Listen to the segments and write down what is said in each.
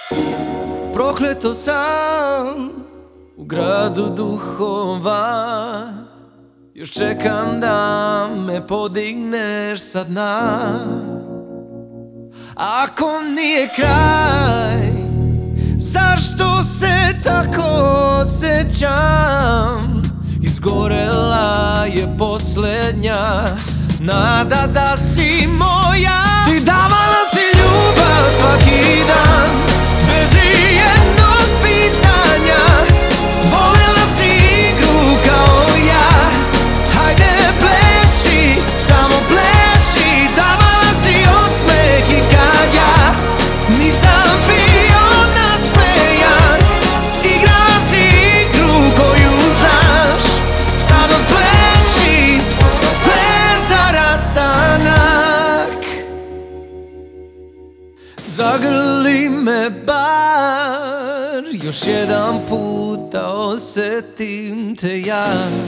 Prokleto sam u gradu duhova, još čekam da me podigneš sa dna. Ako nije kraj, zašto se tako osjećam? Izgorela je posljednja nada da si moja. Ti davala si ljubav svaki dan, bez ijednog pitanja. Voljela si igru kao ja, hajde pleši, samo pleši. Davala si osmeh i kad ja nisam bio nasmejan, igrala si igru koju znaš. Sad odpleši, ples za rastanak. Zagrli me bar, još jedan puta osjetim te ja.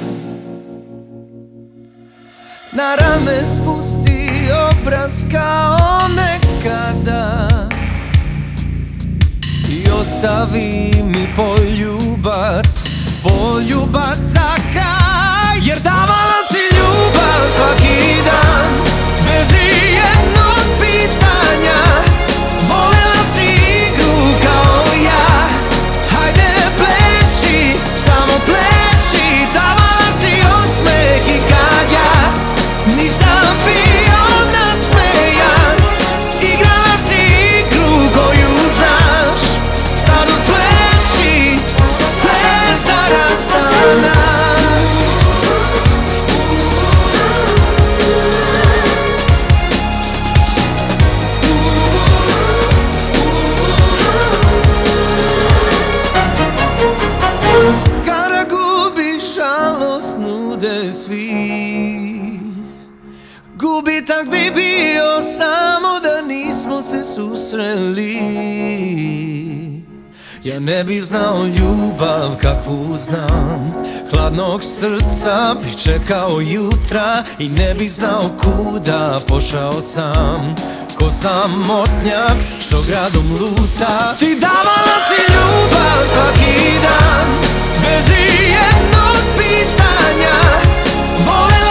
Na rame spusti obraz kao nekada i ostavi mi poljubac za kraj. Jer davala si ljubav svaki dan, bez ijednog pitanja. Voljela si igru kao ja, hajde pleši, samo pleši. Davala si osmeh i kad ja nisam bio nasmejan, igrala si igru koju znaš. Sad odpleši, ples za rastanak. Kada gubiš, žalost nude svi. Gubitak bi bio samo da nismo se susreli. Ja ne bi znao ljubav kakvu znam, hladnog srca bi čekao jutra i ne bi znao kuda pošao sam, ko samotnjak što gradom luta. Ti davala si ljubav svaki dan, bez ijednog pitanja. Voljela